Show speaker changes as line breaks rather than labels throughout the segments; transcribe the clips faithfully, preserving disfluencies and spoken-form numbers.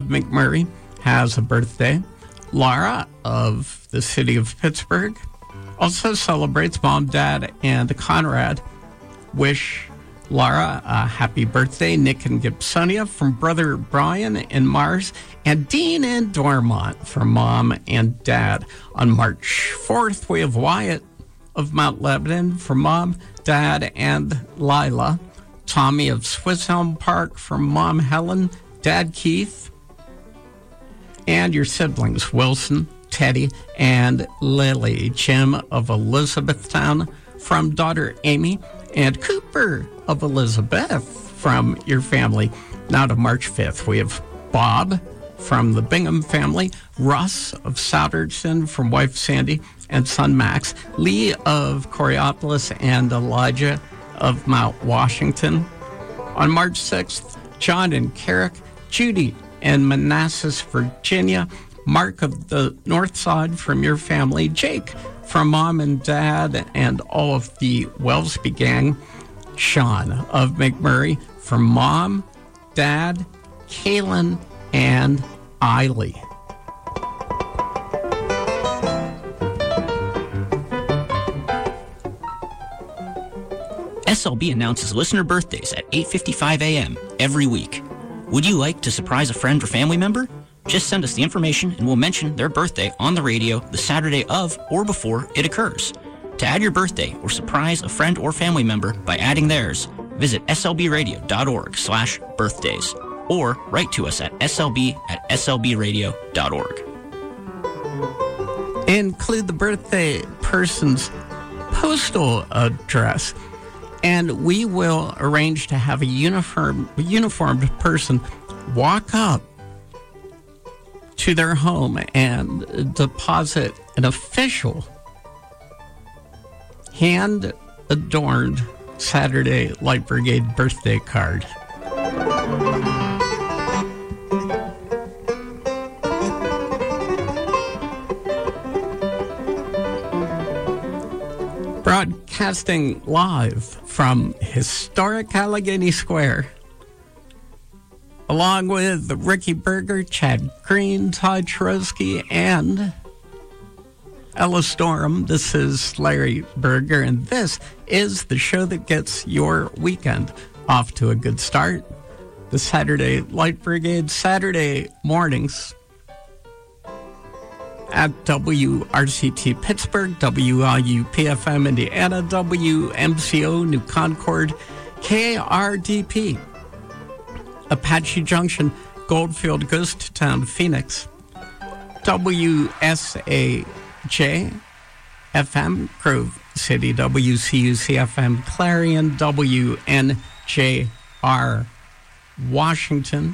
McMurray has a birthday. Laura of the city of Pittsburgh also celebrates. Mom, Dad, and Conrad wish Laura a happy birthday. Nick and Gibsonia from brother Brian in Mars, and Dean and Dormont from Mom and Dad. On March fourth, we have Wyatt of Mount Lebanon from Mom, Dad, and Lila. Tommy of Swiss Elm Park from Mom Helen, Dad Keith, and your siblings Wilson, Teddy, and Lily. Jim of Elizabethtown from daughter Amy, and Cooper of Elizabeth from your family. Now to March fifth, we have Bob from the Bingham family, Russ of Souderton from wife Sandy and son Max, Lee of Coriopolis, and Elijah of Mount Washington. On March sixth, John and Carrick, Judy and Manassas, Virginia, Mark of the North Side from your family, Jake from Mom and Dad and all of the Wellsby gang, Sean of McMurray from Mom, Dad, Kaylin, and Eiley.
S L B announces listener birthdays at eight fifty-five a.m. every week. Would you like to surprise a friend or family member? Just send us the information and we'll mention their birthday on the radio the Saturday of or before it occurs. To add your birthday or surprise a friend or family member by adding theirs, visit slbradio.org slash birthdays or write to us at slb at slbradio.org.
Include the birthday person's postal address, and we will arrange to have a uniform, uniformed person walk up to their home and deposit an official hand-adorned Saturday Light Brigade birthday card. Broadcasting live from historic Allegheny Square, along with Ricky Berger, Chad Green, Todd Chorosky, and Ella Storm. This is Larry Berger, and this is the show that gets your weekend off to a good start. The Saturday Light Brigade, Saturday mornings at W R C T Pittsburgh, W I U P F M Indiana, W M C O New Concord, K R D P Apache Junction, Goldfield, Ghost Town, Phoenix, W S A J F M, Grove City, W C U C F M, Clarion, W N J R, Washington,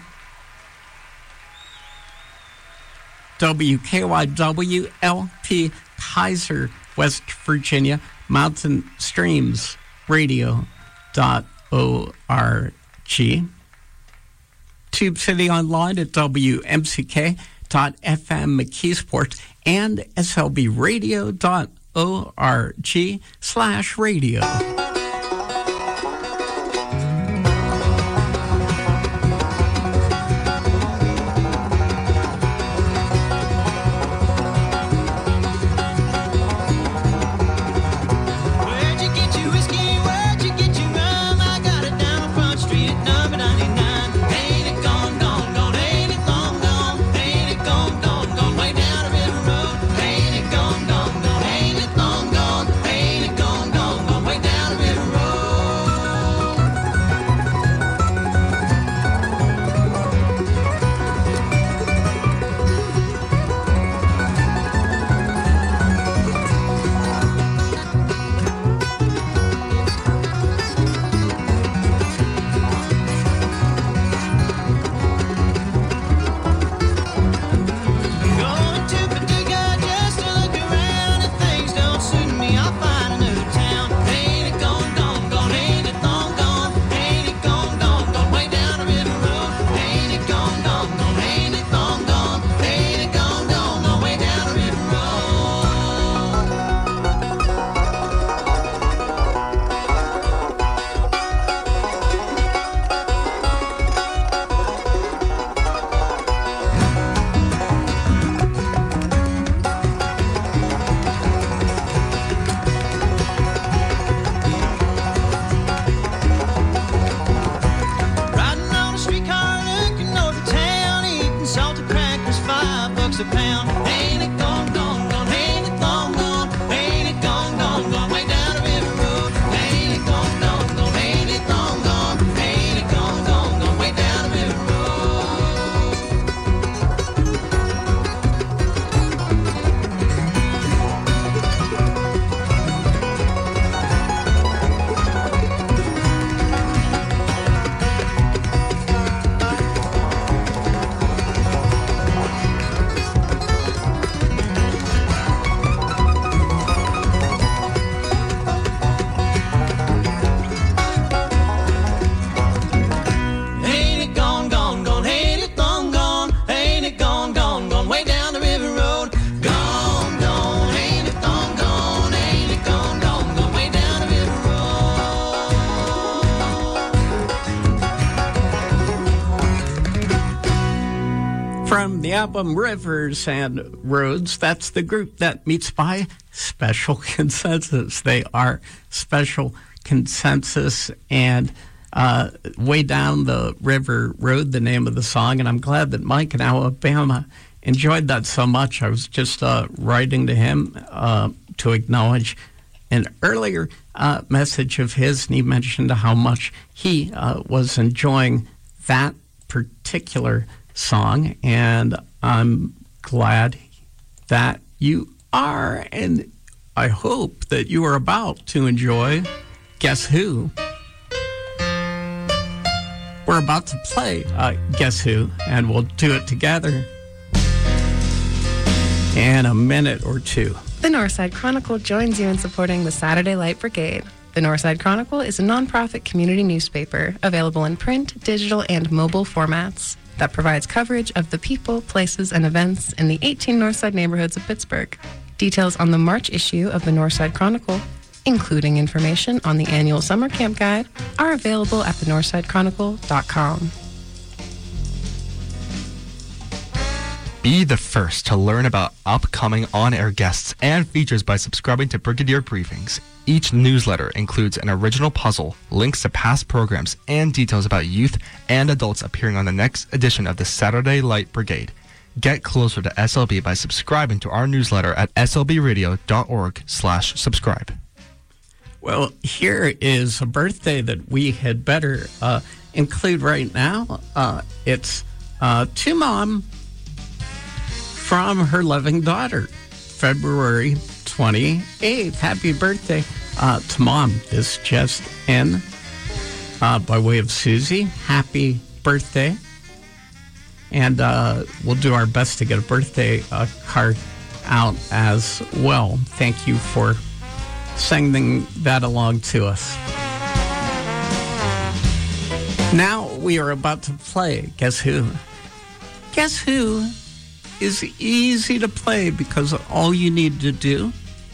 W K Y W L P, Kaiser, West Virginia, Mountain Streams Radio dot org. Tube City online at W M C K dot F M McKeesport and S L B radio dot org slash radio.
Down bucks a pound. Ain't it gone, gone, gone? Ain't it gone, gone? Ain't it gone, gone, gone? Way down the river road. Ain't it gone, gone, gone? Ain't it gone, gone? Ain't it gone, gone, gone? Way down the river road.
From the album Rivers and Roads, that's the group that meets by Special Consensus. They are Special Consensus, and uh, Way Down the River Road, the name of the song. And I'm glad that Mike in Alabama enjoyed that so much. I was just uh, writing to him uh, to acknowledge an earlier uh, message of his, and he mentioned how much he uh, was enjoying that particular song, and I'm glad that you are, and I hope that you are about to enjoy Guess Who? We're about to play uh, Guess Who, and we'll do it together in a minute or two.
The Northside Chronicle joins you in supporting the Saturday Light Brigade. The Northside Chronicle is a nonprofit community newspaper available in print, digital, and mobile formats that provides coverage of the people, places, and events in the eighteen Northside neighborhoods of Pittsburgh. Details on the March issue of the Northside Chronicle, including information on the annual summer camp guide, are available at the northside chronicle dot com.
Be the first to learn about upcoming on-air guests and features by subscribing to Brigadier Briefings. Each newsletter includes an original puzzle, links to past programs, and details about youth and adults appearing on the next edition of the Saturday Light Brigade. Get closer to S L B by subscribing to our newsletter at s l b radio dot org slash subscribe.
Well, here is a birthday that we had better uh, include right now. Uh, it's uh, to Mom from her loving daughter, February twenty-eighth. Happy birthday uh, to Mom. This just in uh, by way of Susie. Happy birthday. And uh, we'll do our best to get a birthday uh, card out as well. Thank you for sending that along to us. Now we are about to play Guess Who? Guess Who is easy to play because all you need to do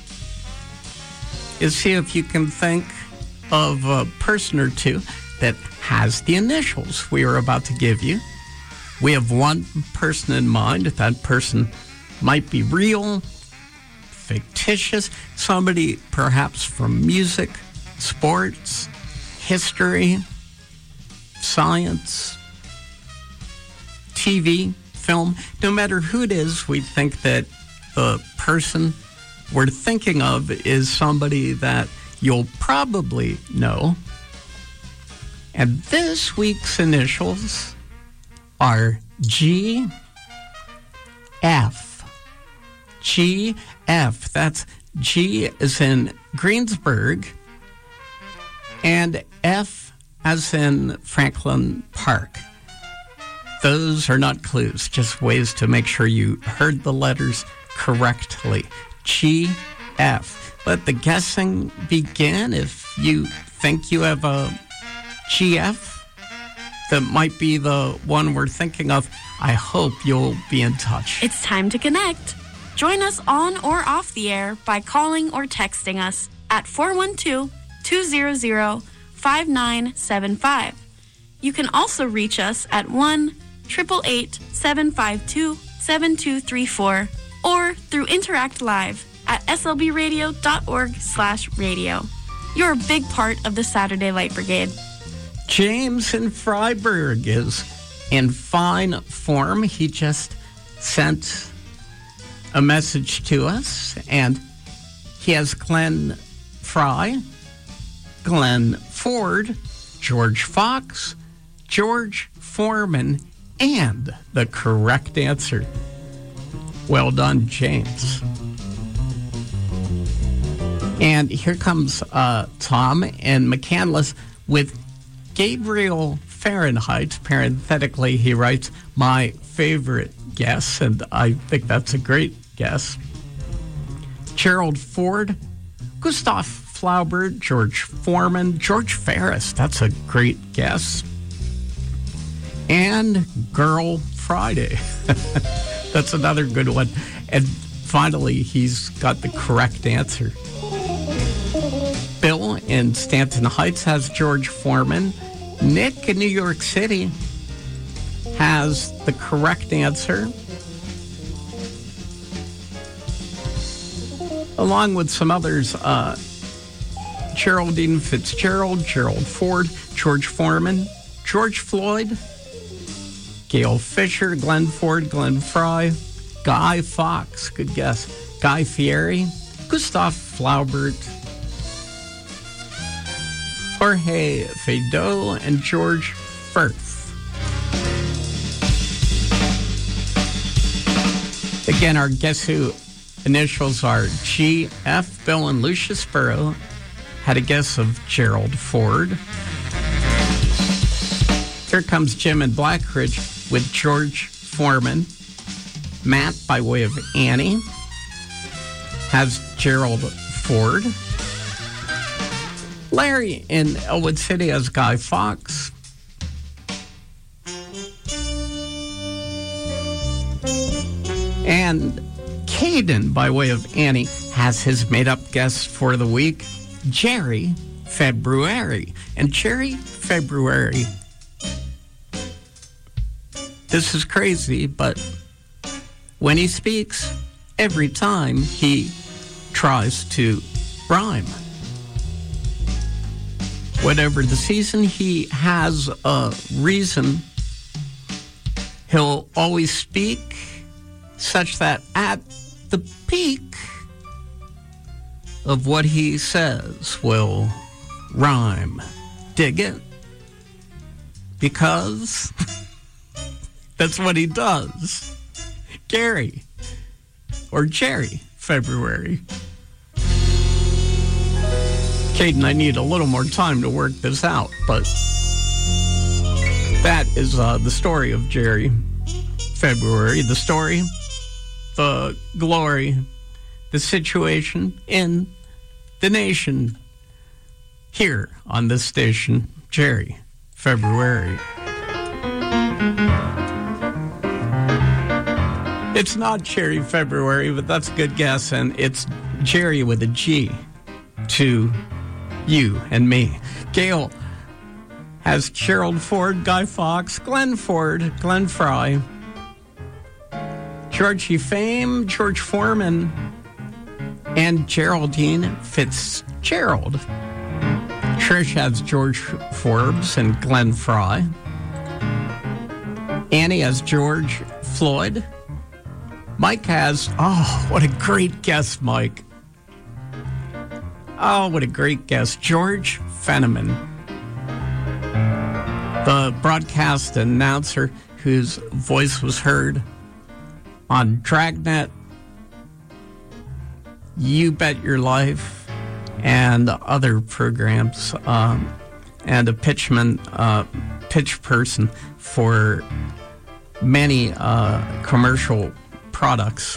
is see if you can think of a person or two that has the initials we are about to give you. We have one person in mind. That person might be real, fictitious, somebody perhaps from music, sports, history, science, T V, film. No matter who it is, we think that the person we're thinking of is somebody that you'll probably know. And this week's initials are G F. G F. That's G as in Greensburg and F as in Franklin Park. Those are not clues, just ways to make sure you heard the letters correctly. G F. Let the guessing begin. If you think you have a G F that might be the one we're thinking of, I hope you'll be in touch.
It's time to connect. Join us on or off the air by calling or texting us at four one two, two zero zero, five nine seven five. You can also reach us at one, eight eight eight, seven five two, seven two three four or through Interact Live at s l b radio dot org slash radio. You're a big part of the Saturday Light Brigade.
James in Freiburg is in fine form. He just sent a message to us, and he has Glenn Fry, Glenn Ford, George Fox, George Foreman, and the correct answer. Well done, James. And here comes uh, Tom in McCandless with Gabriel Fahrenheit. Parenthetically, he writes, my favorite guess, and I think that's a great guess. Gerald Ford, Gustav Flaubert, George Foreman, George Ferris. That's a great guess. And Girl Friday. That's another good one. And finally, he's got the correct answer. Bill in Stanton Heights has George Foreman. Nick in New York City has the correct answer, along with some others. Uh, Geraldine Fitzgerald, Gerald Ford, George Foreman, George Floyd, Gail Fisher, Glenn Ford, Glenn Fry, Guy Fawkes, good guess, Guy Fieri, Gustav Flaubert, Jorge Feydeau, and George Firth. Again, our Guess Who initials are G F. Bill and Lucius Burrow had a guess of Gerald Ford. Here comes Jim in Blackridge with George Foreman. Matt, by way of Annie, has Gerald Ford. Larry in Elwood City has Guy Fawkes. And Caden, by way of Annie, has his made-up guess for the week, Jerry February. And Jerry February, this is crazy, but when he speaks, every time he tries to rhyme. Whatever the season, he has a reason. He'll always speak such that at the peak of what he says will rhyme. Dig it? Because that's what he does. Gary, or Jerry February. Caden, I need a little more time to work this out, but that is uh, the story of Jerry February. The story, the glory, the situation in the nation here on this station, Jerry February. It's not Jerry February, but that's a good guess, and it's Jerry with a G to you and me. Gail has Gerald Ford, Guy Fawkes, Glenn Ford, Glenn Fry, Georgie Fame, George Foreman, and Geraldine Fitzgerald. Trish has George Forbes and Glenn Fry. Annie has George Floyd. Mike has, oh, what a great guess, Mike. Oh, what a great guess. George Fenneman, the broadcast announcer whose voice was heard on Dragnet, You Bet Your Life, and other programs, um, and a pitchman, uh, pitch person for many uh, commercial products,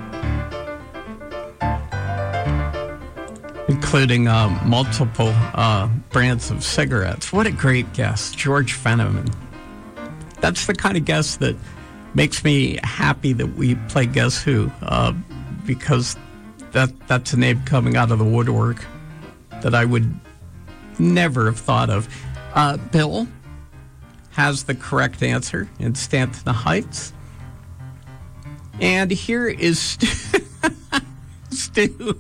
including uh, multiple uh, brands of cigarettes. What a great guess, George Fenneman. That's the kind of guess that makes me happy that we play Guess Who, uh, because that that's a name coming out of the woodwork that I would never have thought of. Uh, Bill has the correct answer in Stanton Heights. And here is Stu. Stu.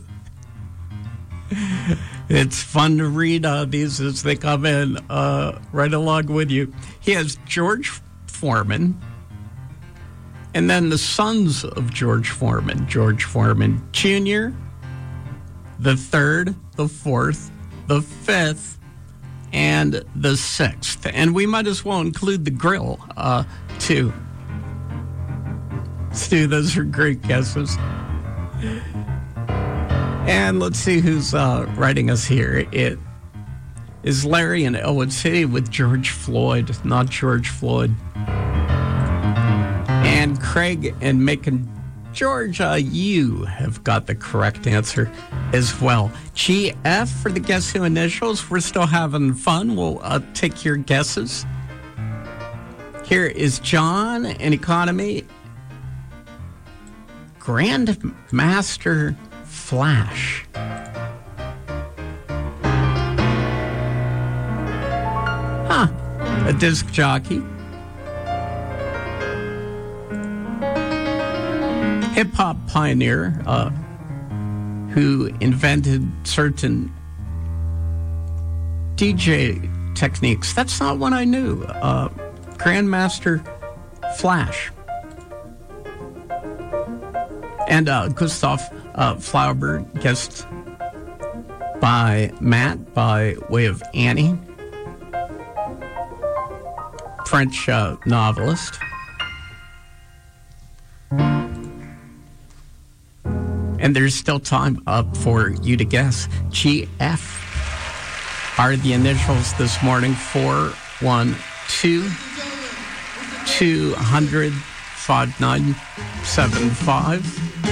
It's fun to read uh, these as they come in uh, right along with you. He has George Foreman, And then the sons of George Foreman, George Foreman Junior, the third, the fourth, the fifth, and the sixth. And we might as well include the grill, uh, too. Stu, those are great guesses. And let's see who's uh, writing us here. It is Larry in Elwood City with George Floyd, not George Floyd. And Craig in Macon, Georgia, you have got the correct answer as well. G F for the Guess Who initials. We're still having fun. We'll uh, take your guesses. Here is John in Economy. Grandmaster Flash. Huh. A disc jockey. Hip-hop pioneer uh, who invented certain D J techniques. That's not one I knew. Uh, Grandmaster Flash. And uh, Gustav uh, Flaubert, guessed by Matt by way of Annie. French uh, novelist. And there's still time up for you to guess. G F are the initials this morning. four one two, two hundred, five nine seven five.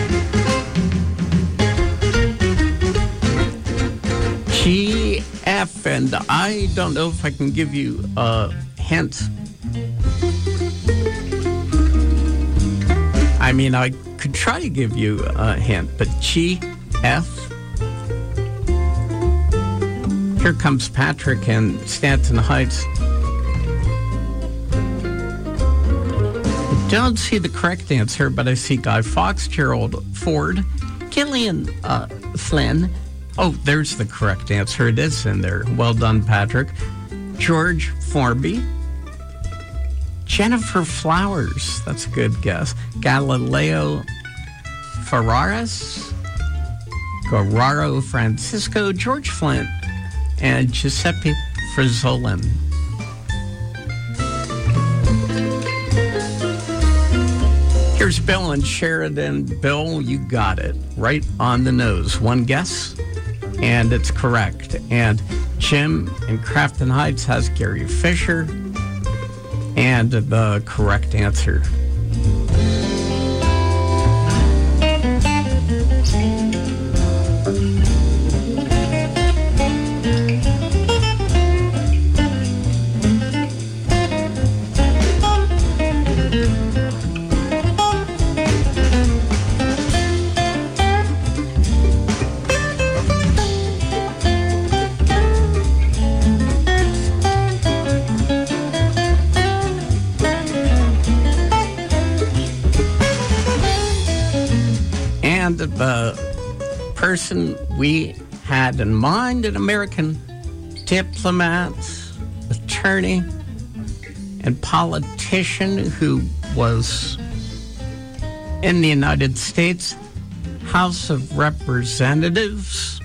G F, and I don't know if I can give you a hint. I mean, I could try to give you a hint, but G F. Here comes Patrick in Stanton Heights. I don't see the correct answer, but I see Guy Fawkes, Gerald Ford, Gillian uh, Flynn. Oh, there's the correct answer. It is in there. Well done, Patrick. George Formby. Jennifer Flowers. That's a good guess. Galileo Ferraris. Guerrero Francisco. George Flint. And Giuseppe Frizzolin. Here's Bill in Sheridan. Bill, you got it. Right on the nose. One guess, and it's correct. And Jim in Crafton Heights has Gary Fisher, and the correct answer. The person we had in mind, an American diplomat, attorney, and politician who was in the United States House of Representatives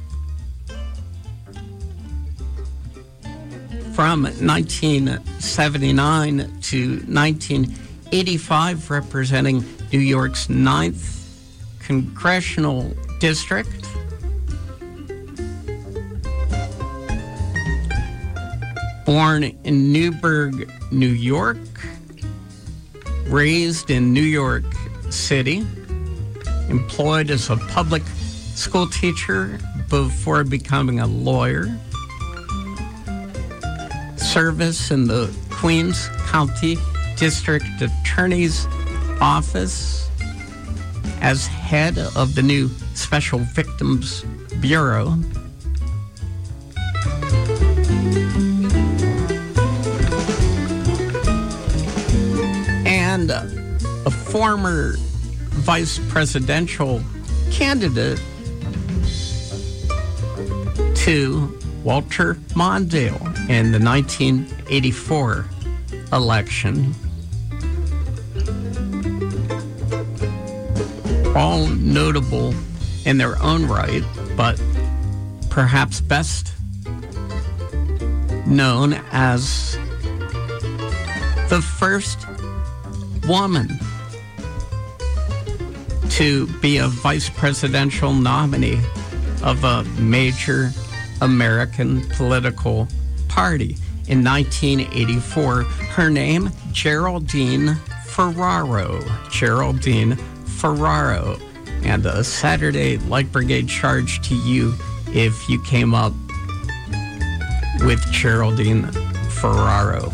from nineteen seventy-nine to nineteen eighty-five, representing New York's ninth Congressional District. Born in Newburgh, New York. Raised in New York City. Employed as a public school teacher before becoming a lawyer. Service in the Queens County District Attorney's Office as head of the new Special Victims Bureau. And a former vice presidential candidate to Walter Mondale in the nineteen eighty-four election. all notable in their own right, but perhaps best known as the first woman to be a vice presidential nominee of a major American political party. In nineteen eighty-four, her name, Geraldine Ferraro. Geraldine Ferraro. And a Saturday Light Brigade charge to you if you came up with Geraldine Ferraro.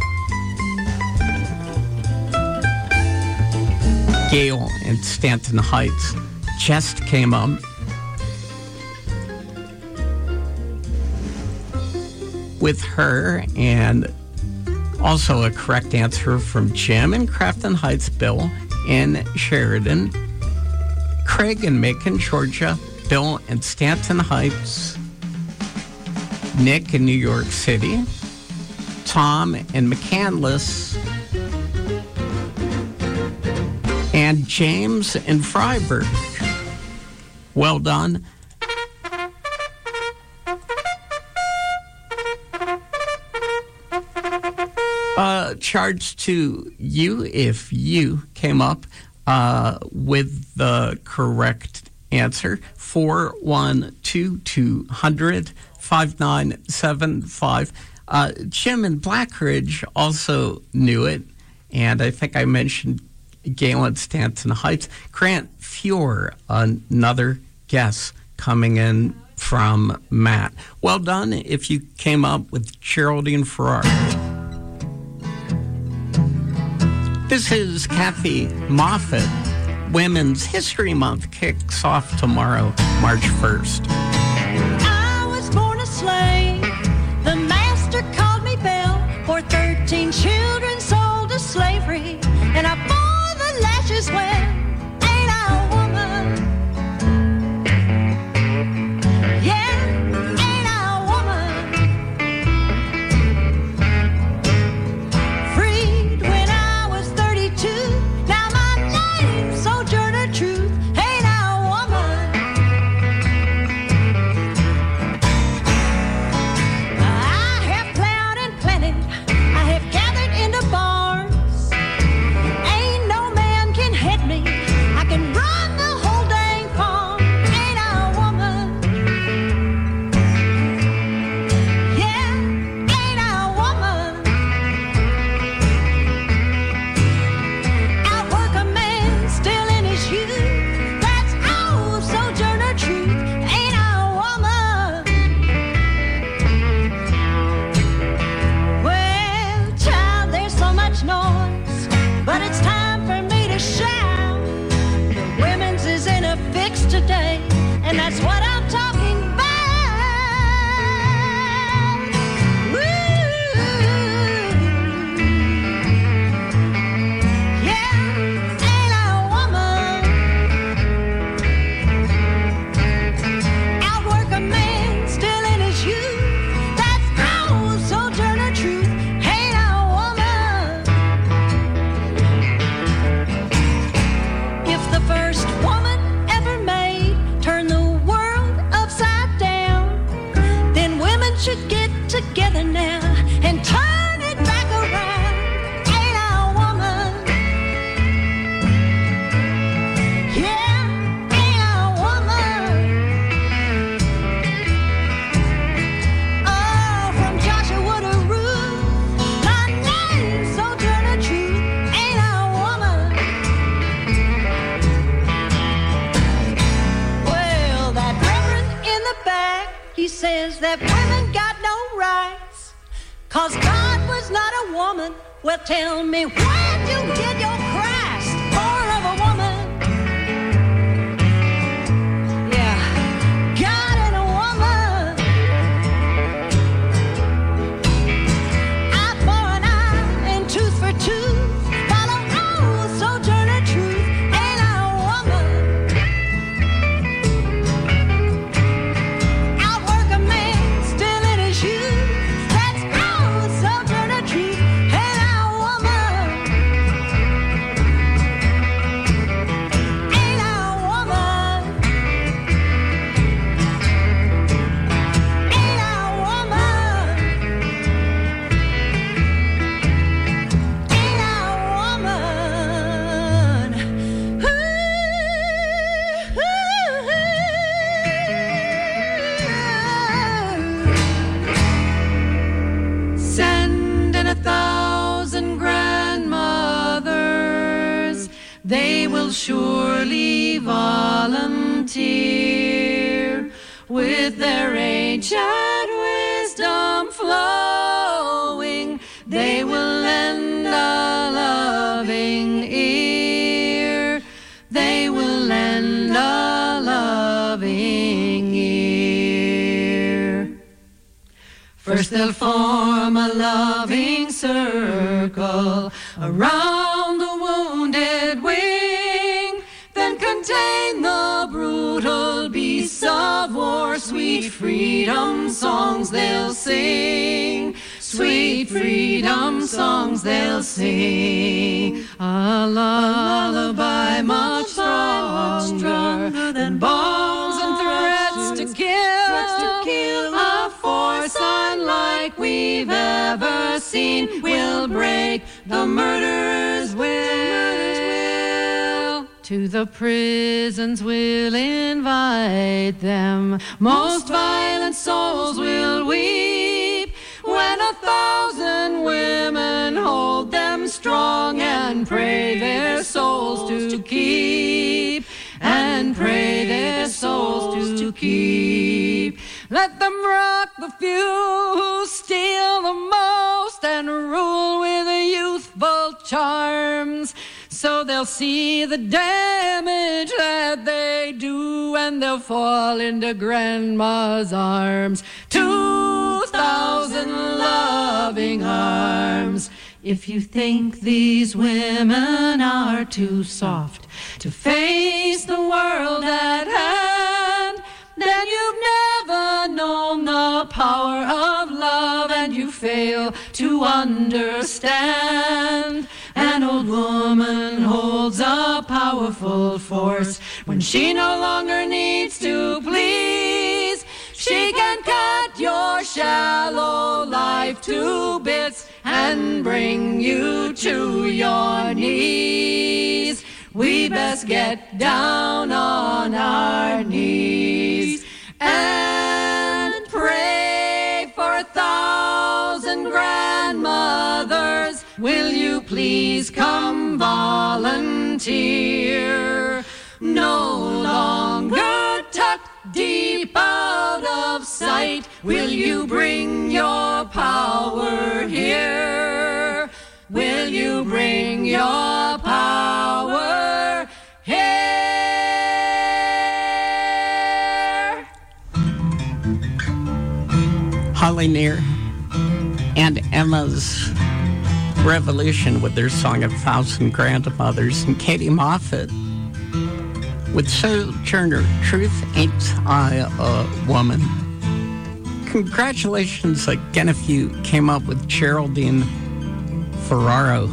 Gail in Stanton Heights just came up with her, and also a correct answer from Jim in Crafton Heights, Bill in Sheridan, Craig in Macon, Georgia, Bill in Stanton Heights, Nick in New York City, Tom in McCandless, and James in Freiburg. Well done. Uh, charge to you if you came up uh, with the correct answer. four one two two hundred five nine seven five. Uh, Jim in Blackridge also knew it, and I think I mentioned Galen Stanton Heights. Grant Fior, another guess coming in from Matt. Well done if you came up with Geraldine Ferraro. This is Kathy Moffat. Women's History Month kicks off tomorrow, March first.
I was born a slave. The master called me Belle. For thirteen children sold to slavery. And I bore the lashes well. Ain't I a woman? Yeah, ain't I a woman? Freed when I was thirty-two. Now my name's Sojourner Truth. Ain't I a woman? I have plowed and planted. I have gathered into barns. Ain't no man can head me. I can run the whole dang farm. Ain't I a woman? Yeah, ain't I a woman? Outwork a man still in his youth. That's old Sojourner Truth. Ain't I a woman? Well, child, there's so much noise, but it's time for me to shout. The women's is in a fix today, and that's what I'm talking about. Woo! Yeah, ain't I a woman? Outwork a man still in his youth. That's old Sojourner Truth. Ain't I a woman? If the first woman ever made turned the world upside down, then women should get together now and turn it back around. Ain't I a woman? Yeah, ain't I a woman? Oh, from Joshua to Ruth, my name's Sojourner Truth. Ain't I a woman? Well, that reverend in the back, he says that women got no rights, 'cause God was not a woman. Well, tell me, where'd you get your Christ? Born of a woman. Yeah, God and a woman. Eye for an eye and tooth for tooth. Follow old Sojourner Truth. Ain't I a woman? Outwork a man still in his youth. That's old Sojourner Truth. Ain't I a woman?
surely volunteer with their ancient wisdom flowing. They will lend a loving ear. They will lend a loving ear. First they'll form a loving circle around the wounded wing, then contain the brutal beasts of war. Sweet freedom songs they'll sing. Sweet freedom songs they'll sing. A lullaby much stronger than bombs and threats to kill. A force unlike we've ever seen will break the murderer's will. To the prisons we'll invite them. Most violent souls will weep when a thousand women hold them strong and pray their souls to keep, and pray their souls to keep. Let them rock the few who steal the most and rule with youthful charms. So they'll see the damage that they do, and they'll fall into Grandma's arms. Two thousand loving arms. If you think these women are too soft to face the world at hand, then you've never known the power of love, and you fail to understand. An old woman holds a powerful force when she no longer needs to please. She can cut your shallow life to bits and bring you to your knees. We best get down on our knees and pray for a thousand grandmothers. Will you please come volunteer? No longer tucked deep out of sight, will you bring your power here? Will you bring your power here?
Holly Near and Emma's Revolution with their song A Thousand Grandmothers, and Katie Moffat with Sojourner Truth Ain't I a Woman. Congratulations again if you came up with Geraldine Ferraro.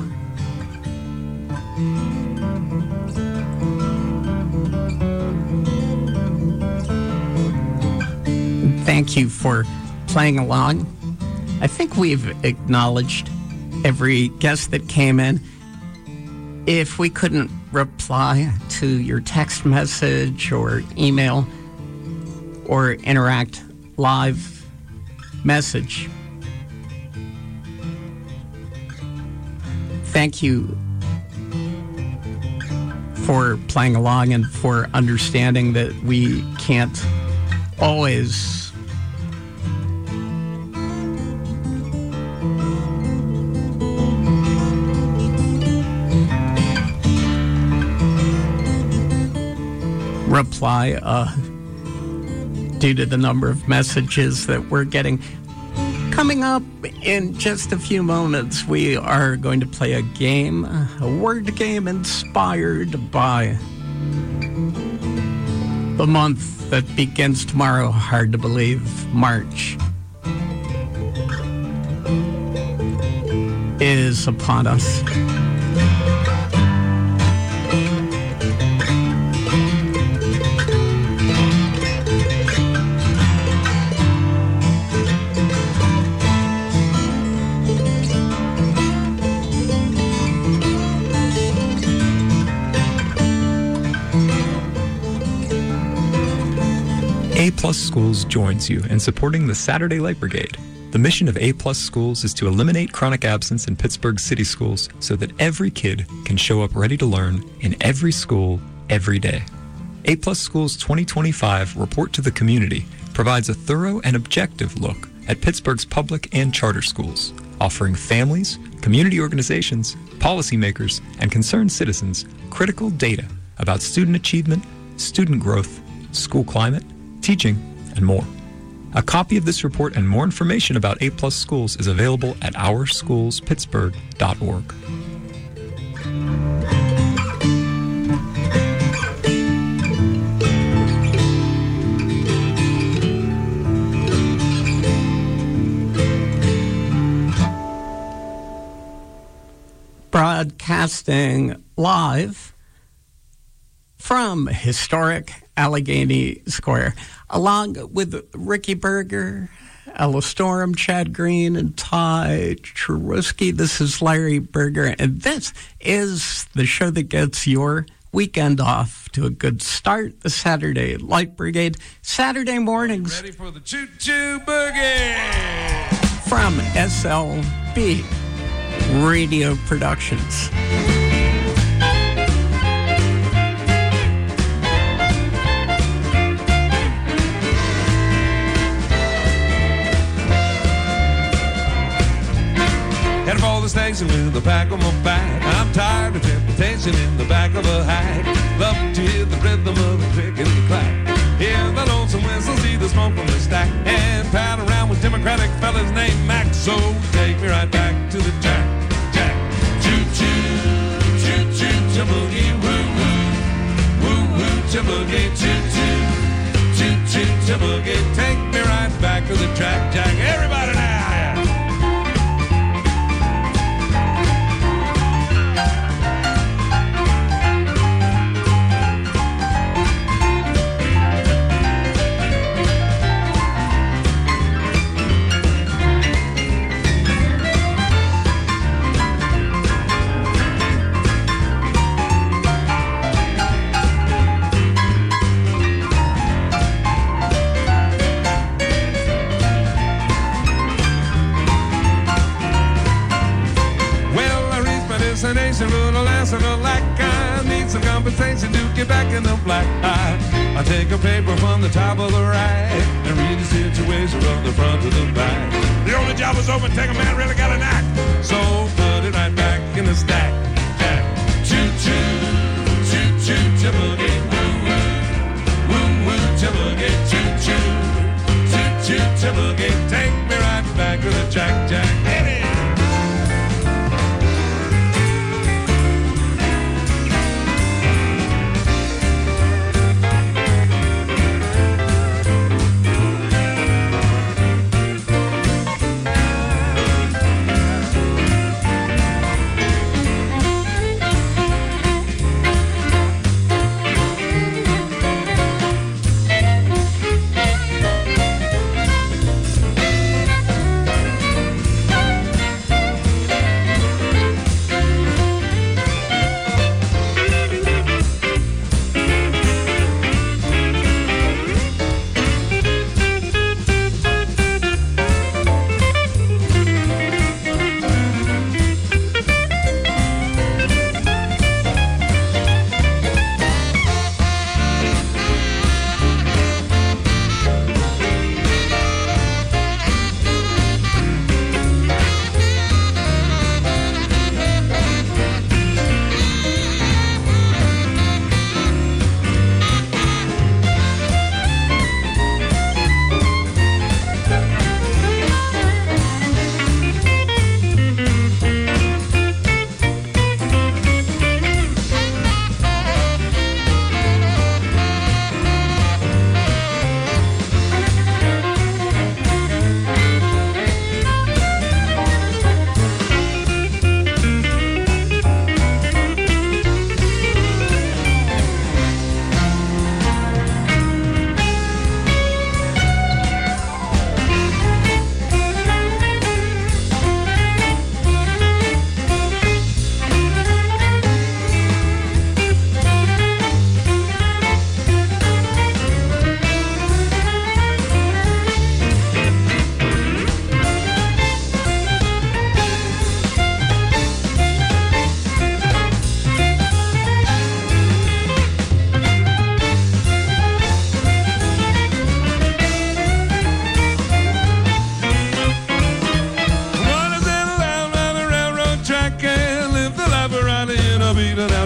Thank you for playing along. I think we've acknowledged every guest that came in. If we couldn't reply to your text message or email or interact live message, thank you for playing along and for understanding that we can't always reply uh, due to the number of messages that we're getting. Coming up in just a few moments, we are going to play a game, a word game inspired by the month that begins tomorrow. Hard to believe, March is upon us.
A Plus Schools joins you in supporting the Saturday Light Brigade. The mission of A Plus Schools is to eliminate chronic absence in Pittsburgh city schools so that every kid can show up ready to learn in every school, every day. A Plus Schools twenty twenty-five Report to the Community provides a thorough and objective look at Pittsburgh's public and charter schools, offering families, community organizations, policymakers, and concerned citizens critical data about student achievement, student growth, school climate, teaching, and more. A copy of this report and more information about A Plus Schools is available at our schools pittsburgh dot org.
Broadcasting live from historic Allegheny Square, along with Ricky Berger, Ella Storm, Chad Green, and Ty Cheruski. This is Larry Berger, and this is the show that gets your weekend off to a good start. The Saturday Light Brigade, Saturday mornings.
Ready for the choo-choo boogie
from S L B Radio Productions.
Head for the station with the pack on my back. I'm tired of temptation in the back of a hack. Love to hear the rhythm of the click and the clack. Hear the lonesome whistle, see the smoke from the stack. And pad around with Democratic fellas named Max. So take me right back to the jack, jack. Choo-choo, choo-choo, cha-boogie, woo-woo. Woo-woo, cha-boogie, choo-choo. Choo-choo, cha-boogie. Take me right back to the track, jack. Everybody now! Destination, rule a lesson of lack. I need some compensation to get back in the black. I, I take a paper from the top of the rack and read the situation from the front to the back. The only job is open, take a man really got a knack. So put it right back in the stack. Jack, choo-choo, choo-choo, cha-boogie, woo-woo, woo-woo, cha-boogie, choo-choo, choo-choo, cha-boogie. Take me right back to the jack, jack. Hit it!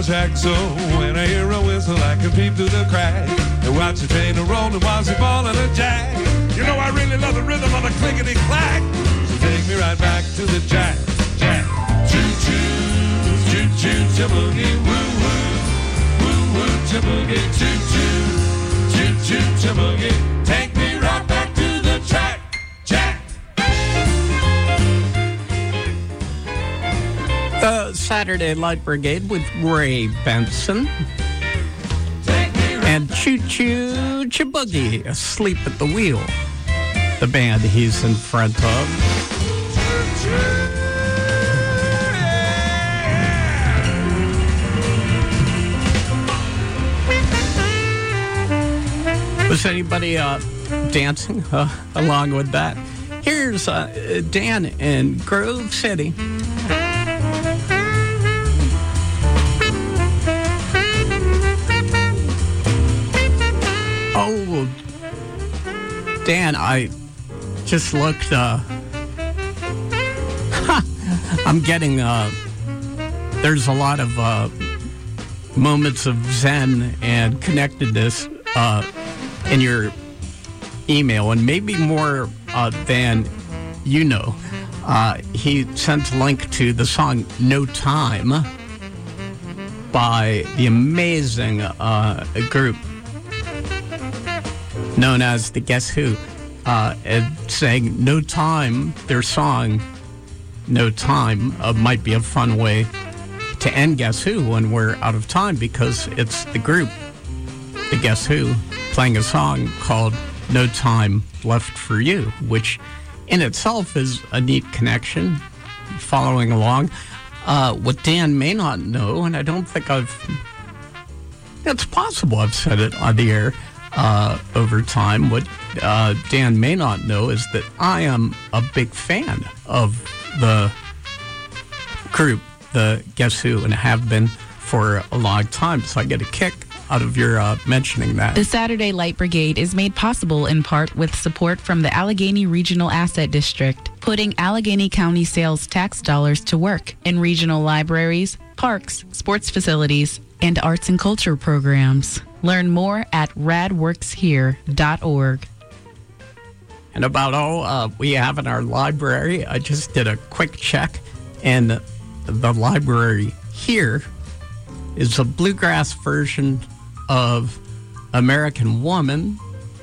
track, so when I hear a whistle, I can peep through the crack and watch the train a-rolling while she ballin' a jack. You know I really love the rhythm of a clickety-clack, so take me right back to the jack, jack. Choo-choo, choo-choo, cha-boogie, woo-woo, woo-woo, cha-boogie, choo-choo, choo-choo, cha-boogie. Take me right back to the track, jack.
The Saturday Light Brigade with Ray Benson and Choo Choo Chiboogie, Asleep at the Wheel, the band he's in front of. Was anybody uh, dancing uh, along with that? Here's uh, Dan in Grove City. Oh, Dan, I just looked, uh, I'm getting, uh, there's a lot of, uh, moments of zen and connectedness, uh, in your email, and maybe more, uh, than you know. Uh, he sent a link to the song No Time by the amazing, uh, group known as the Guess Who, uh, and saying No Time, their song No Time, uh, might be a fun way to end Guess Who when we're out of time, because it's the group, the Guess Who, playing a song called No Time Left for You, which in itself is a neat connection. Following along, uh, what Dan may not know, and I don't think I've, it's possible I've said it on the air, Uh, over time, what uh, Dan may not know is that I am a big fan of the group, the Guess Who, and have been for a long time. So I get a kick out of your uh, mentioning that.
The Saturday Light Brigade is made possible in part with support from the Allegheny Regional Asset District, putting Allegheny County sales tax dollars to work in regional libraries, parks, sports facilities, and arts and culture programs. Learn more at rad works here dot org.
And about all uh, we have in our library, I just did a quick check, and the library here is a bluegrass version of American Woman,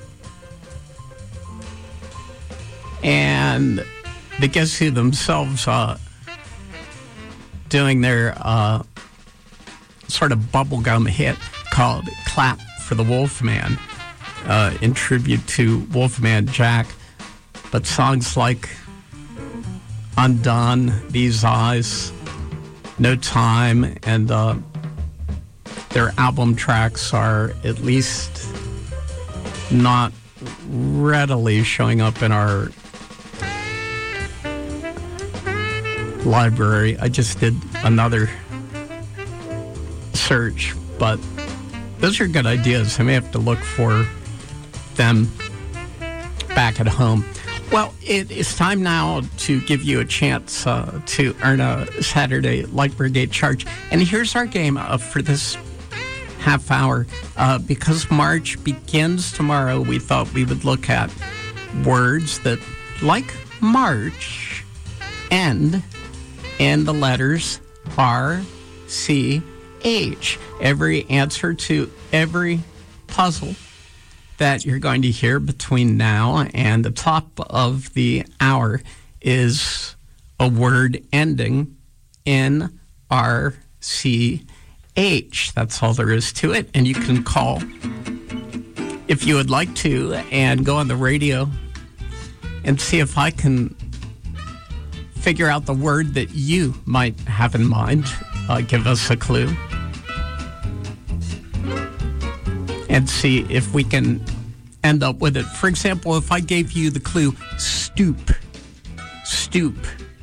and the Guess Who themselves uh, doing their uh, sort of bubblegum hit called Clap for the Wolfman, uh, in tribute to Wolfman Jack. But songs like Undone, These Eyes, No Time, and uh, their album tracks are at least not readily showing up in our library. I just did another search, but those are good ideas. I may have to look for them back at home. Well, it is time now to give you a chance uh, to earn a Saturday Light Brigade charge. And here's our game uh, for this half hour. Uh, because March begins tomorrow, we thought we would look at words that, like March, end in the letters R, C, H. Every answer to every puzzle that you're going to hear between now and the top of the hour is a word ending in R, C, H. That's all there is to it. And you can call if you would like to and go on the radio and see if I can figure out the word that you might have in mind. Uh, give us a clue. And see if we can end up with it. For example, if I gave you the clue, stoop, stoop,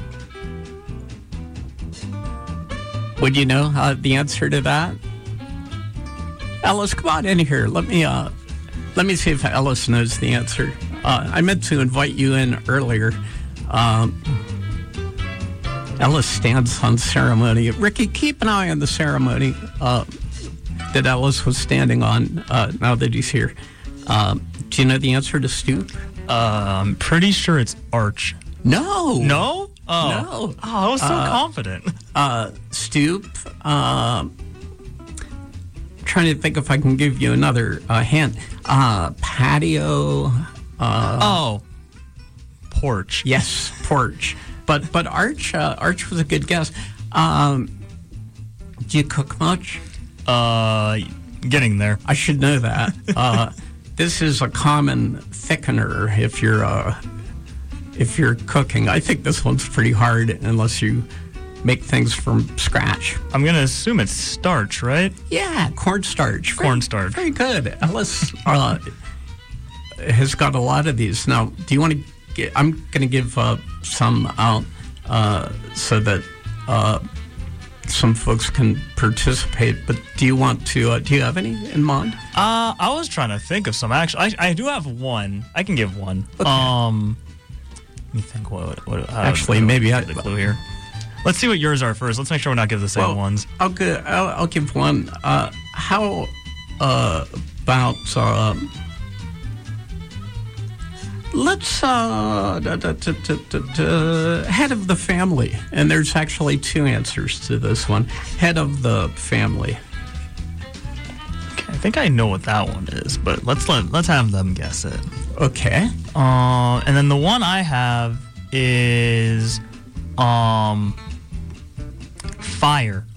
would you know uh, the answer to that? Ellis, come on in here. Let me uh, let me see if Ellis knows the answer. Uh, I meant to invite you in earlier. Um, Ellis stands on ceremony. Ricky, keep an eye on the ceremony uh, that Ellis was standing on uh, now that he's here. Uh, do you know the answer to stoop?
Uh, I'm pretty sure it's arch.
No.
No? Oh.
No.
Oh, I was so
Uh,
confident.
Uh, stoop. Uh, trying to think if I can give you another uh, hint. Uh, patio. Uh,
oh. Porch.
Yes, porch. But but arch uh, arch was a good guess. Um, do you cook much?
Uh, getting there.
I should know that. Uh, this is a common thickener if you're uh, if you're cooking. I think this one's pretty hard unless you make things from scratch.
I'm gonna assume it's starch, right?
Yeah, cornstarch. Very-
Cornstarch.
Very good. Ellis uh, has got a lot of these. Now, do you want to get, I'm going to give uh, some out uh, so that uh, some folks can participate. But do you want to, uh, do you have any in mind?
Uh, I was trying to think of some. Actually, I, I do have one. I can give one.
Okay.
Um, let me think. What? what how,
Actually,
how do
maybe
I
I-
get the clue here. Let's see what yours are first. Let's make sure we're not giving the same
Well,
ones.
I'll, go, I'll, I'll give one. Uh, how uh, about... Um, Let's, uh, da, da, da, da, da, da, head of the family. And there's actually two answers to this one. Head of the family.
Okay, I think I know what that one is, but let's let let's have them guess it.
Okay.
Uh, and then the one I have is, um, fire.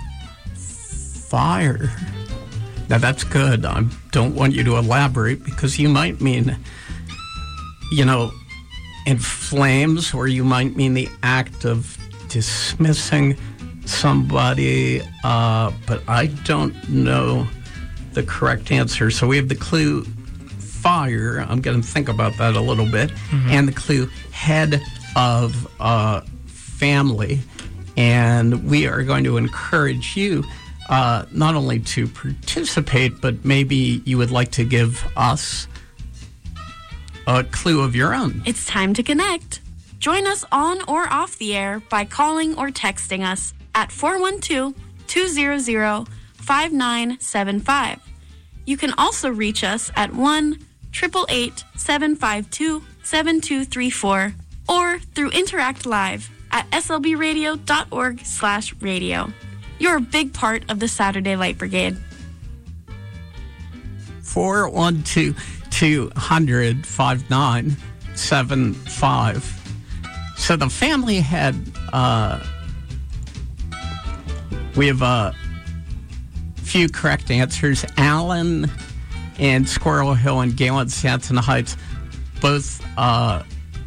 Fire. Now that's good. I don't want you to elaborate because you might mean, you know, in flames, or you might mean the act of dismissing somebody, uh, but I don't know the correct answer. So we have the clue fire. I'm going to think about that a little bit.
Mm-hmm.
And the clue head of uh, family. And we are going to encourage you uh, not only to participate, but maybe you would like to give us a clue of your own.
It's time to connect. Join us on or off the air by calling or texting us at four one two, two zero zero, five nine seven five. You can also reach us at one eight eight eight, seven five two, seven two three four or through Interact Live at s l b radio dot org slash radio. You're a big part of the Saturday Light Brigade.
four one two, two hundred, five nine seven five. So the family had, uh, we have a few correct answers. Alan and Squirrel Hill and Galen Sanson Heights both uh,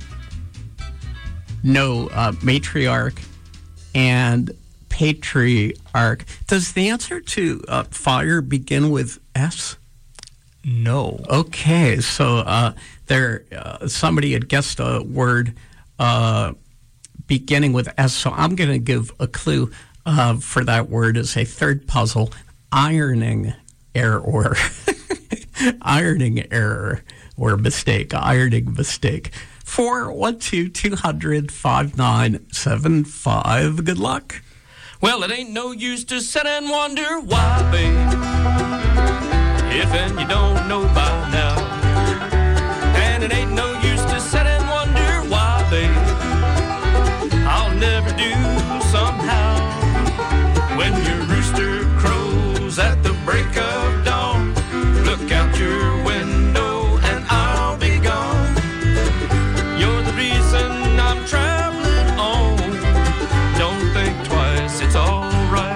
know uh, matriarch and patriarch. Does the answer to uh, fire begin with S?
No.
Okay, so uh, there, uh, somebody had guessed a word uh, beginning with S, so I'm going to give a clue uh, for that word as a third puzzle: ironing error, ironing error or mistake, ironing mistake. Four one two two hundred five nine seven five. Good luck.
Well, it ain't no use to sit and wonder why, babe, if and you don't know by now. And it ain't no use to sit and wonder why, babe, I'll never do somehow. When your rooster crows at the break of dawn, look out your window and I'll be gone. You're the reason I'm traveling on. Don't think twice, it's all right.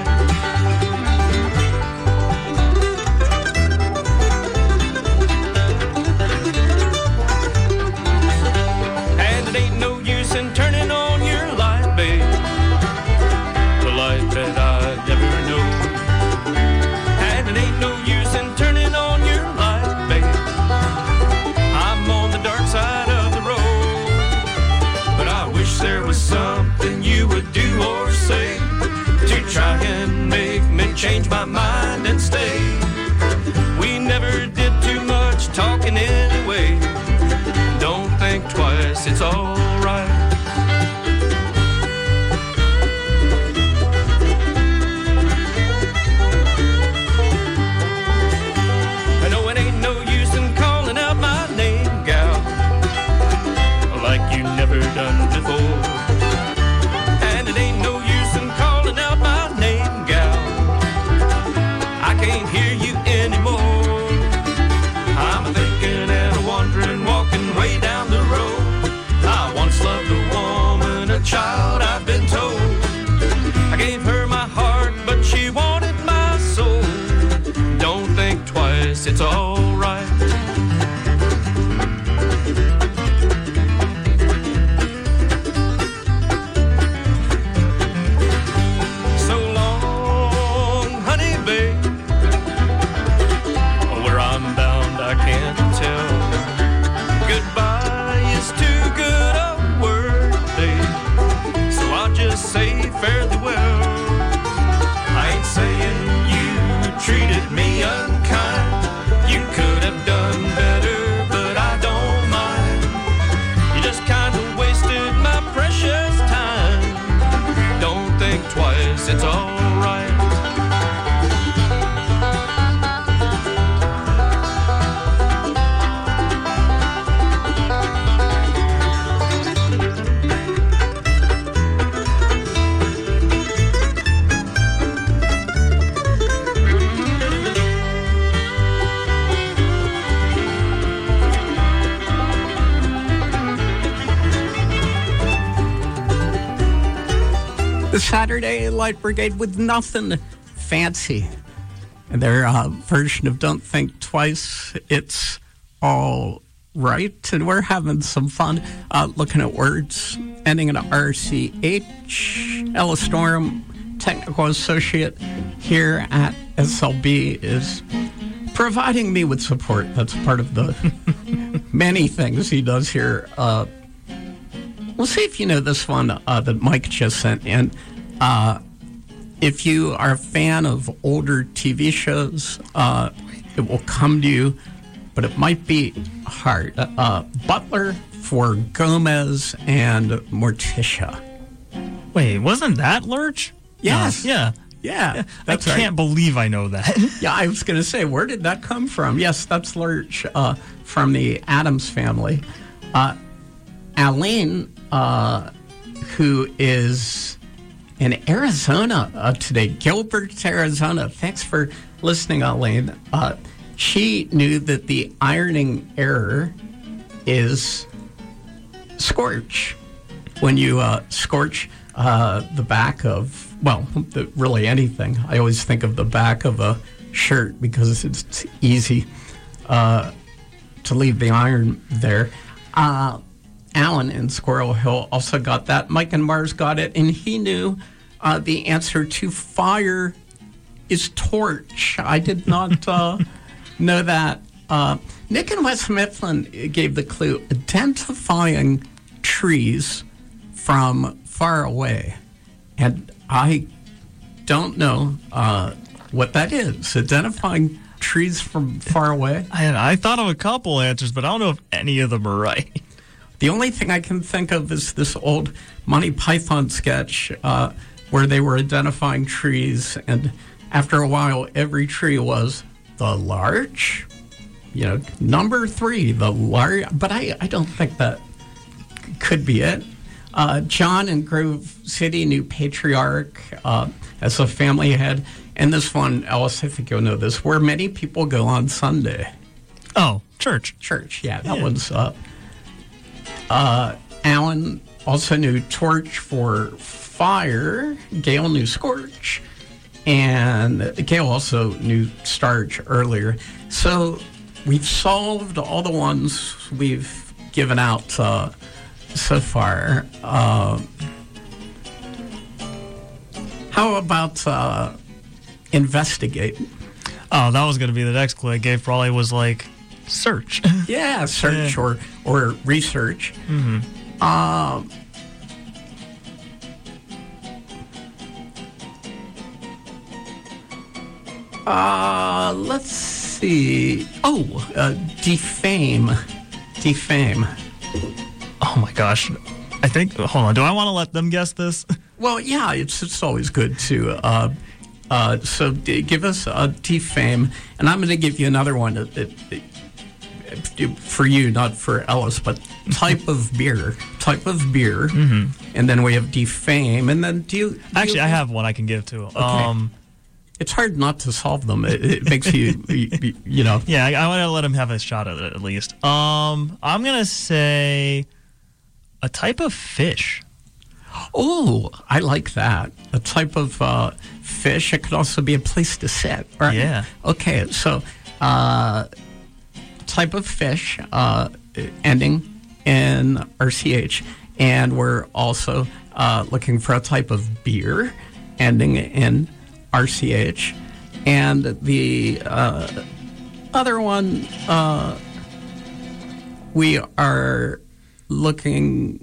And it ain't no use in turning on your light, babe, the light that I never know. And it ain't no use in turning on your light, babe, I'm on the dark side of the road. But I wish there was something you would do or say to try and make me change my mind and stay. We never did too much talking anyway. Don't think twice, it's all right.
twice, it's alright. So long, honey babe, where I'm bound I can't tell. Goodbye is too good a word, babe, so I'll just say fare thee well. I ain't saying you treated me unkind. You could have done better, but I don't mind. You just kind of wasted my precious time. Don't think twice, it's alright.
The Saturday Light Brigade with nothing fancy. And their uh, version of Don't Think Twice, it's all right. And we're having some fun uh, looking at words ending in R C H. Ella Storm, technical associate here at S L B, is providing me with support. That's part of the many things he does here. Uh, We'll see if you know this one uh, that Mike just sent in. Uh, if you are a fan of older T V shows, uh, it will come to you, but it might be hard. Uh, Butler for Gomez and Morticia.
Wait, wasn't that Lurch?
Yes.
No, yeah.
Yeah.
I can't believe I know that.
Yeah, I was going to say, where did that come from? Yes, that's Lurch uh, from the Addams Family. Uh, Aline, uh, who is in Arizona uh, today, Gilbert, Arizona. Thanks for listening, Aline. Uh, she knew that the ironing error is scorch. When you uh, scorch uh, the back of, well, the, really anything. I always think of the back of a shirt because it's easy uh, to leave the iron there. Uh, Alan in Squirrel Hill also got that. Mike and Mars got it, and he knew uh, the answer to fire is torch. I did not uh, know that. Uh, Nick in West Mifflin gave the clue, identifying trees from far away. And I don't know uh, what that is. Identifying trees from far away?
I, I thought of a couple answers, but I don't know if any of them are right.
The only thing I can think of is this old Monty Python sketch uh, where they were identifying trees, and after a while, every tree was the larch, you know, number three, the large. But I, I don't think that could be it. Uh, John in Grove City knew Patriarch uh, as a family head. And this one, Ellis, I think you'll know this, where many people go on Sunday.
Oh, church.
Church, yeah, that
Yeah.
one's up. Uh, Alan also knew torch for fire. Gail knew scorch. And Gail also knew starch earlier. So we've solved all the ones we've given out uh, so far. Uh, how about uh, investigate?
Oh, that was going to be the next clue I gave. Probably was like search.
Yeah, search
Yeah.
or or research.
Mm-hmm.
Um, uh, let's see. Oh, uh, defame. Defame.
Oh my gosh. I think, hold on, do I want to let them guess this?
Well, yeah, it's it's always good to. Uh, uh, so d- give us a defame, and I'm going to give you another one. That, that, that, for you, not for Ellis, but type of beer, type of beer,
Mhm.
and then we have defame, and then do you? do
Actually,
you-
I have one I can give to. Um,
It's hard not to solve them. It, it makes you, you, you know.
Yeah, I, I want to let him have a shot at it at least. Um, I'm gonna say a type of fish.
Oh, I like that. A type of uh, fish. It could also be a place to sit. Right?
Yeah.
Okay, so uh, type of fish uh, ending in R C H. And we're also uh, looking for a type of beer ending in R C H. And the uh, other one, uh, we are looking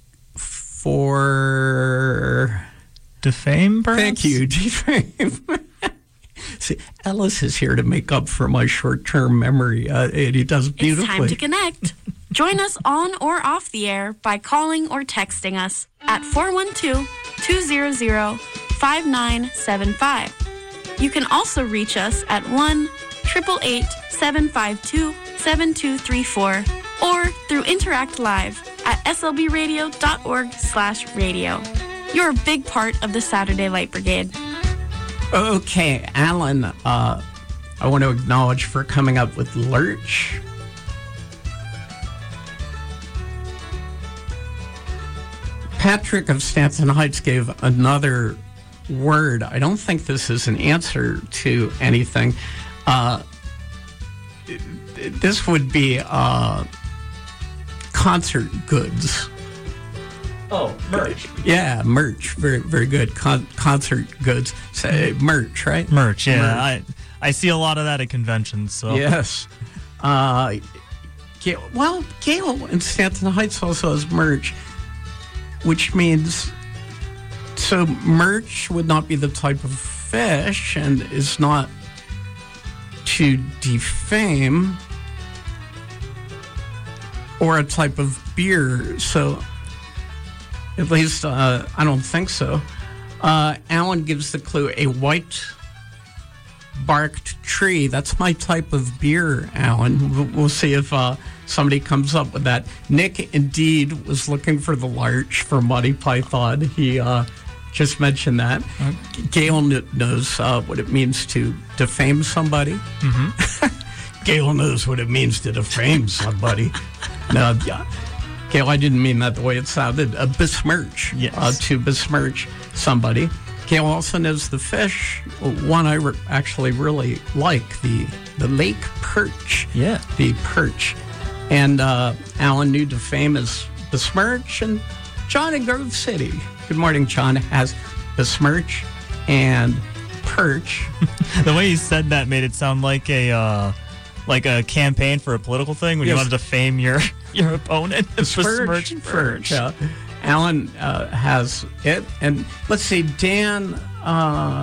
for...
Defame, perhaps?
Thank you, defame. See, Ellis is here to make up for my short-term memory, uh, and he does beautifully.
It's time to connect. Join us on or off the air by calling or texting us at four one two, two zero zero, five nine seven five. You can also reach us at one, eight eight eight, seven five two, seven two three four or through Interact Live at slbradio.org slash radio. You're a big part of the Saturday Light Brigade.
Okay, Alan, uh, I want to acknowledge for coming up with Lurch. Patrick of Stanton Heights gave another word. I don't think this is an answer to anything. Uh, this would be uh, concert goods.
Oh, merch.
Yeah, merch. Very, very good. Con- concert goods. Say merch, right?
Merch, yeah.
Merch.
I I see a lot of that at conventions. So
Yes. Uh, Gail, well, Gail in Stanton Heights also has merch, which means so merch would not be the type of fish and is not to defame or a type of beer. So at least uh, I don't think so. Uh, Alan gives the clue, a white barked tree. That's my type of beer, Alan. We'll, we'll see if uh, somebody comes up with that. Nick indeed was looking for the larch for Monty Python. He uh, just mentioned that.
Okay.
Gail kn- knows uh, what it means to defame somebody.
Mm-hmm.
Gail knows what it means to defame somebody. No, yeah. Gail, I didn't mean that the way it sounded. Uh, besmirch.
Yes.
Uh, to besmirch somebody. Gail also knows the fish. One I re- actually really like, the the lake perch.
Yeah.
The perch. And uh, Alan knew defame as besmirch. And John in Grove City, good morning, John, has besmirch and perch.
The way you said that made it sound like a uh, like a campaign for a political thing when
Yes.
you wanted to fame your your opponent.
Besmirch,
Besmirch,
perch. Yeah. Alan uh, has it. And let's see, Dan. Uh,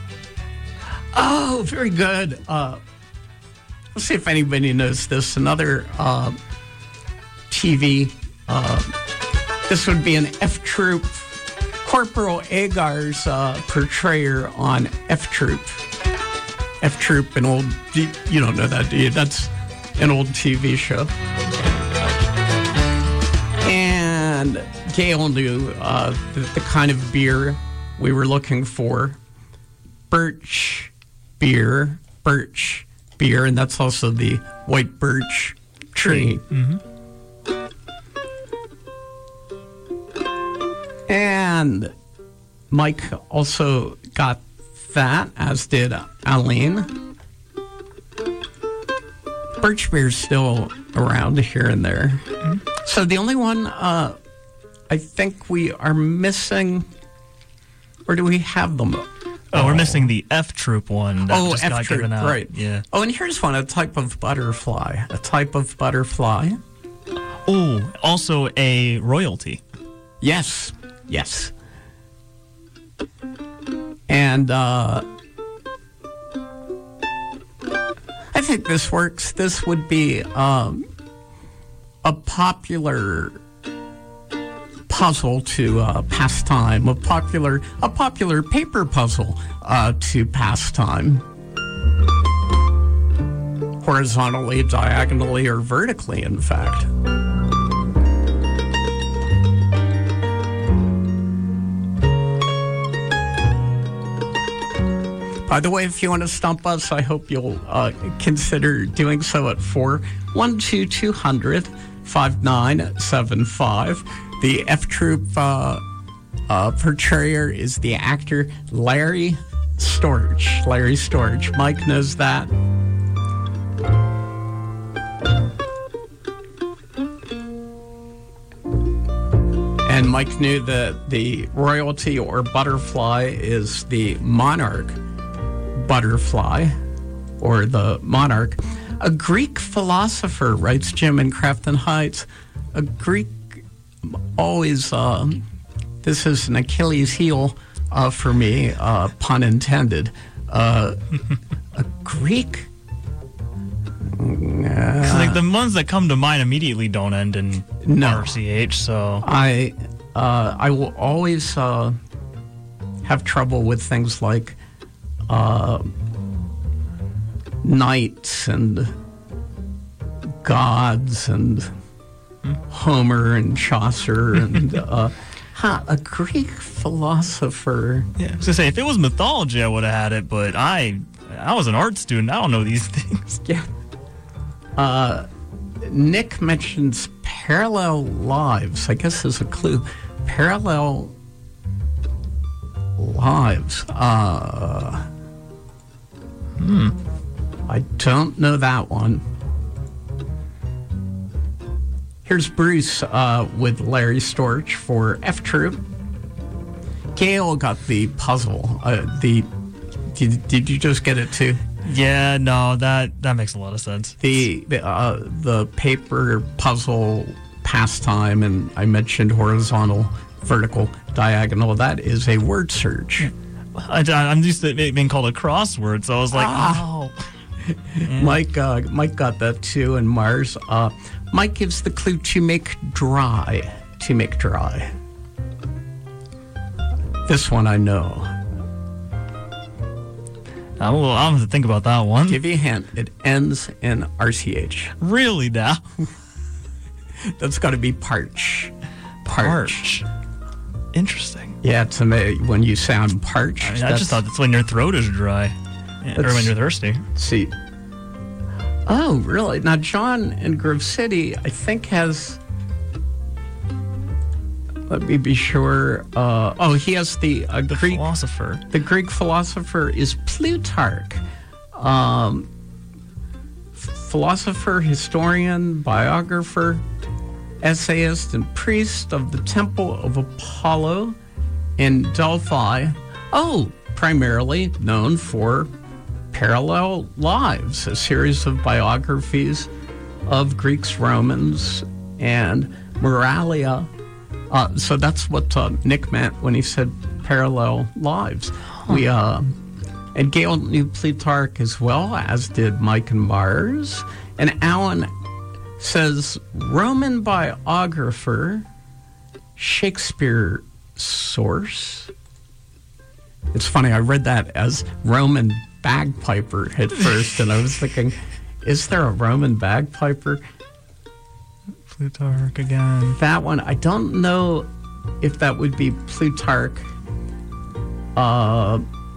oh, very good. Uh, let's see if anybody knows this. Another uh, T V. Uh, this would be an F Troop. Corporal Agar's uh, portrayer on F Troop. F Troop, an old. You don't know that, do you? That's an old T V show. And Gail knew uh, the, the kind of beer we were looking for. Birch beer. Birch beer. And that's also the white birch tree.
Mm-hmm.
And Mike also got that, as did Aline. Birch beer's still around here and there.
Mm-hmm.
So the only one uh, I think we are missing, or do we have them?
Oh, we're missing the F Troop one that
Oh,
just
F
got
Troop,
given out.
right.
Yeah.
Oh, and here's one, a type of butterfly. A type of butterfly.
Oh, also a royalty.
Yes, yes. And uh, I think this works. This would be um, a popular puzzle to uh, pass time, a popular, a popular paper puzzle uh, to pass time. Horizontally, diagonally, or vertically, in fact. By the way, if you want to stump us, I hope you'll uh, consider doing so at four one two two hundred five nine seven five. The F Troop uh, uh, portrayer is the actor Larry Storch. Larry Storch. Mike knows that. Mike knew that the royalty or butterfly is the monarch butterfly, or the monarch. A Greek philosopher, writes Jim in Crafton Heights, a Greek always, uh, this is an Achilles heel uh, for me, uh, pun intended. Uh, a Greek...
Uh, like the ones that come to mind immediately don't end in
No.
R C H, so...
I uh, I will always uh, have trouble with things like uh, knights and gods and Homer and Chaucer and uh, huh, a Greek philosopher.
Yeah, I was gonna say, if it was mythology, I would have had it, but I I was an art student. I don't know these things.
Yeah. Uh, Nick mentions parallel lives. I guess is a clue. Parallel lives. Uh,
Hmm.
I don't know that one. Here's Bruce uh, with Larry Storch for F Troop. Gail got the puzzle. Uh, the did, did you just get it too?
Yeah, no, that that makes a lot of sense.
The the, uh, the paper puzzle pastime, and I mentioned horizontal, vertical, diagonal. That is a word search.
I, I'm used to it being called a crossword, so I was like,
Ah.
oh.
Mike uh, Mike got that too, and Mars. Uh, Mike gives the clue to make dry. To make dry. This one I know.
I'm, I'm going to have to think about that one.
Give you a hint. It ends in R C H.
Really now?
That's got to be parch. Parch.
Parch. Interesting.
Yeah, to me, when you sound parched.
I mean, I just thought that's when your throat is dry. Yeah, or when you're thirsty.
See. Oh, really? Now, John in Grove City, I think, has... Let me be sure. Uh, oh, he has the, uh,
The
Greek...
philosopher.
The Greek philosopher is Plutarch. Um, philosopher, historian, biographer, essayist, and priest of the Temple of Apollo in Delphi. Oh, primarily known for Parallel Lives, a series of biographies of Greeks, Romans, and Moralia. Uh, so that's what uh, Nick meant when he said parallel lives. Huh. We uh, and Gail knew Plutarch as well, as did Mike and Mars. And Alan says Roman biographer, Shakespeare source. It's funny, I read that as Roman bagpiper at first, and I was thinking, is there a Roman bagpiper?
Plutarch again.
That one, I don't know if that would be Plutarch. Uh,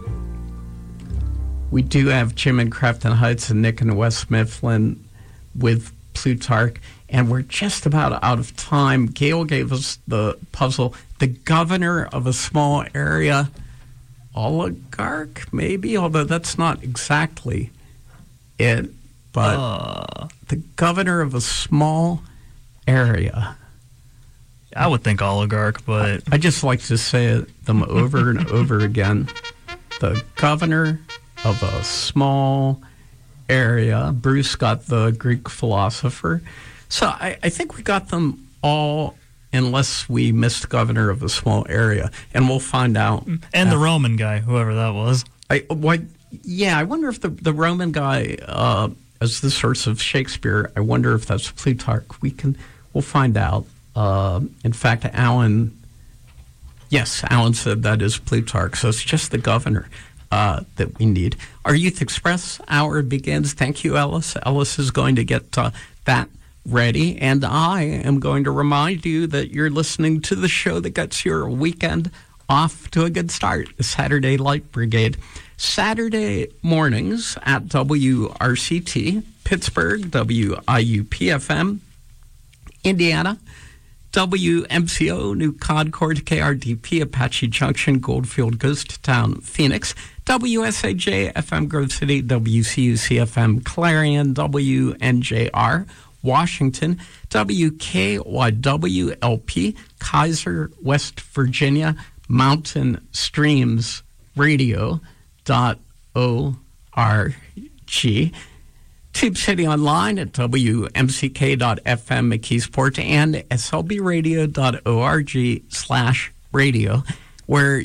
we do have Jim in Crafton Heights and Nick in West Mifflin with Plutarch, and we're just about out of time. Gail gave us the puzzle. The governor of a small area, oligarch, maybe, although that's not exactly it, but
Uh,
the governor of a small area.
I would think oligarch, but
I just like to say them over and over again. The governor of a small area. Bruce got the Greek philosopher. So I, I think we got them all, unless we missed governor of a small area. And we'll find out.
and the Roman guy, whoever that was.
I, why, yeah, I wonder if the, the Roman guy, uh, as the source of Shakespeare, I wonder if that's Plutarch. We can, we'll find out. Uh, in fact, Alan, yes, Alan said that is Plutarch. So it's just the governor uh, that we need. Our Youth Express hour begins. Thank you, Ellis. Ellis is going to get uh, that ready. And I am going to remind you that you're listening to the show that gets your weekend off to a good start, the Saturday Light Brigade. Saturday mornings at W R C T, Pittsburgh, W I U P F M, Indiana, W M C O, New Concord, K R D P, Apache Junction, Goldfield, Ghost Town, Phoenix, W S A J, F M Grove City, W C U C F M, Clarion, W N J R, Washington, W K Y W L P, Kaiser, West Virginia, Mountain Streams Radio dot O R G. Tube City Online at W M C K dot F M McKeesport and S L B radio dot org slash radio, where